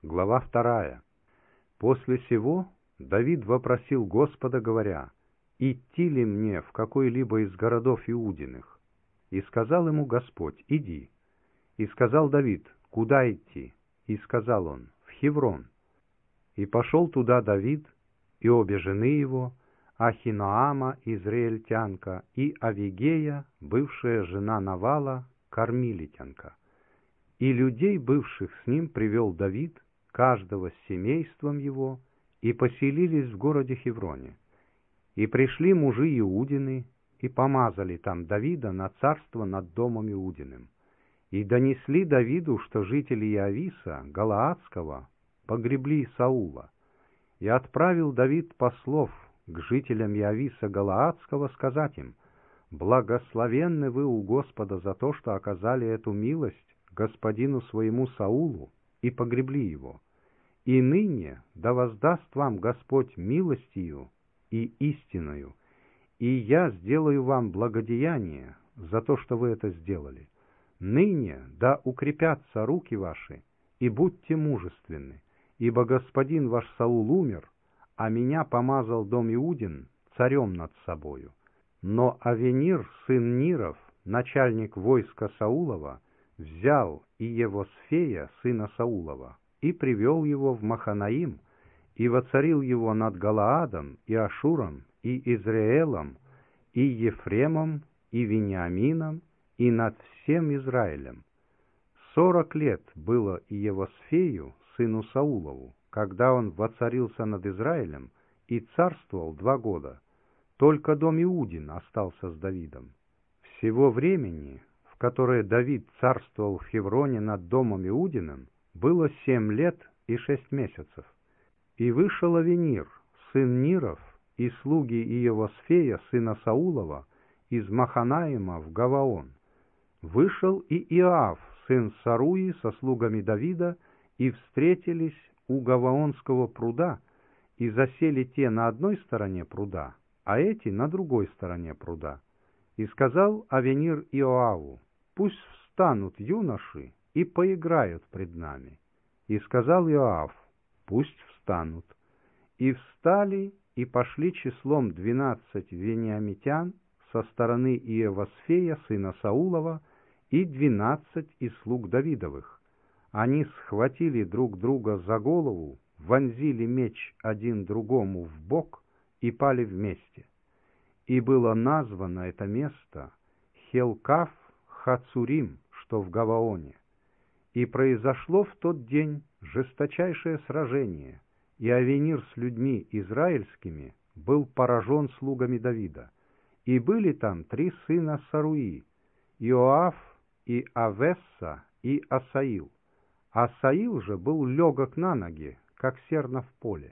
Глава 2. После сего Давид вопросил Господа, говоря: «Идти ли мне в какой-либо из городов Иудиных?» И сказал ему Господь: «Иди». И сказал Давид: «Куда идти?» И сказал он: «В Хеврон». И пошел туда Давид, и обе жены его, Ахиноама, израильтянка, и Авигея, бывшая жена Навала, кармилитянка. И людей, бывших с ним, привел Давид, каждого с семейством его, и поселились в городе Хевроне. И пришли мужи Иудины, и помазали там Давида на царство над домом Иудиным. И донесли Давиду, что жители Иависа, Галаадского, погребли Саула. И отправил Давид послов к жителям Иависа Галаадского сказать им: «Благословенны вы у Господа за то, что оказали эту милость господину своему Саулу и погребли его. И ныне да воздаст вам Господь милостью и истиною, и я сделаю вам благодеяние за то, что вы это сделали. Ныне да укрепятся руки ваши, и будьте мужественны, ибо господин ваш Саул умер, а меня помазал дом Иудин царем над собою. Но Авенир, сын Ниров, начальник войска Саулова, взял Иевосфея, сына Саулова, и привел его в Маханаим, и воцарил его над Галаадом, и Ашуром, и Израилем, и Ефремом, и Вениамином, и над всем Израилем. 40 лет было Иевосфею, сыну Саулову, когда он воцарился над Израилем, и царствовал 2 года. Только дом Иудин остался с Давидом. Всего времени, в которое Давид царствовал в Хевроне над домом Иудиным, было 7 лет и 6 месяцев. И вышел Авенир, сын Ниров, и слуги Иевосфея, сына Саулова, из Маханаима в Гаваон. Вышел и Иоав, сын Саруи, со слугами Давида, и встретились у Гаваонского пруда, и засели те на одной стороне пруда, а эти на другой стороне пруда. И сказал Авенир Иоаву: «Пусть встанут юноши и поиграют пред нами». И сказал Иоав: «Пусть встанут». И встали, и пошли числом 12 вениамитян со стороны Иевосфея, сына Саулова, и 12 из слуг Давидовых. Они схватили друг друга за голову, вонзили меч один другому в бок и пали вместе. И было названо это место Хелкав Хацурим, что в Гаваоне. И произошло в тот день жесточайшее сражение, и Авенир с людьми израильскими был поражен слугами Давида. И были там 3 сына Саруи: Иоав, и Авесса, и Асаил. Асаил же был легок на ноги, как серна в поле.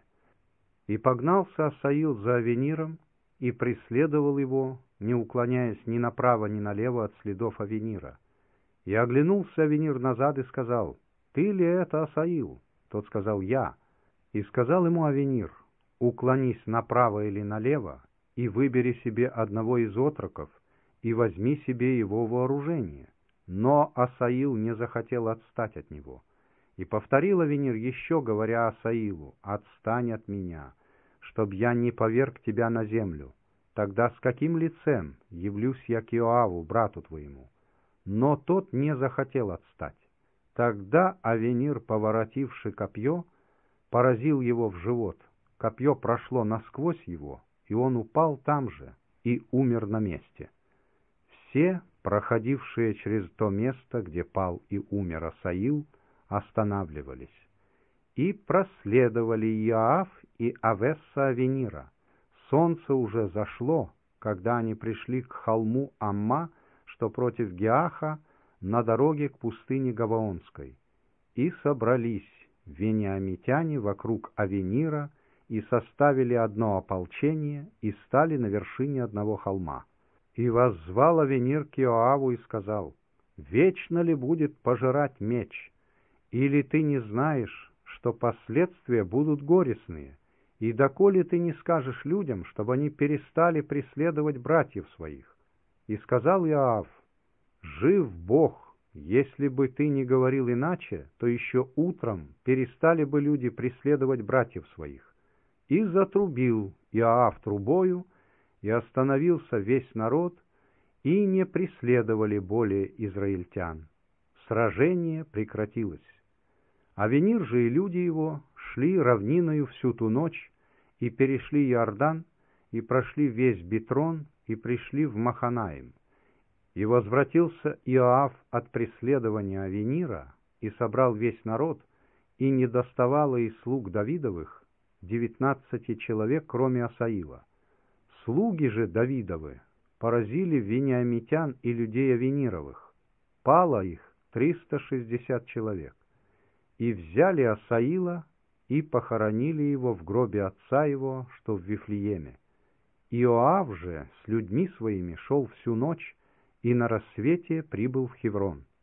И погнался Асаил за Авениром, и преследовал его, не уклоняясь ни направо, ни налево от следов Авенира. И оглянулся Авенир назад и сказал: «Ты ли это, Асаил?» Тот сказал: «Я». И сказал ему Авенир: «Уклонись направо или налево, и выбери себе одного из отроков, и возьми себе его вооружение». Но Асаил не захотел отстать от него. И повторил Авенир еще, говоря Асаилу: «Отстань от меня, чтоб я не поверг тебя на землю. Тогда с каким лицем явлюсь я к Иоаву, брату твоему?» Но тот не захотел отстать. Тогда Авенир, поворотивши копье, поразил его в живот. Копье прошло насквозь его, и он упал там же и умер на месте. Все, проходившие через то место, где пал и умер Асаил, останавливались. И проследовали Иоав и Авесса Авенира. Солнце уже зашло, когда они пришли к холму Амма, что против Геаха, на дороге к пустыне Гаваонской. И собрались вениамитяне вокруг Авенира, и составили одно ополчение, и стали на вершине одного холма. И воззвал Авенир к Иоаву и сказал: «Вечно ли будет пожирать меч? Или ты не знаешь, что последствия будут горестные? И доколе ты не скажешь людям, чтобы они перестали преследовать братьев своих?» И сказал Иоав: «Жив Бог, если бы ты не говорил иначе, то еще утром перестали бы люди преследовать братьев своих. И затрубил Иоав трубою, и остановился весь народ, и не преследовали более израильтян. Сражение прекратилось. Авенир же и люди его шли равниною всю ту ночь, и перешли Иордан, и прошли весь Битрон, и пришли в Маханаим. И возвратился Иоав от преследования Авенира, и собрал весь народ, и не доставало из слуг Давидовых 19 человек, кроме Асаила. Слуги же Давидовы поразили вениамитян и людей Авенировых. Пало их 360 человек. И взяли Асаила, и похоронили его в гробе отца его, что в Вифлееме. Иоав же с людьми своими шел всю ночь, и на рассвете прибыл в Хеврон.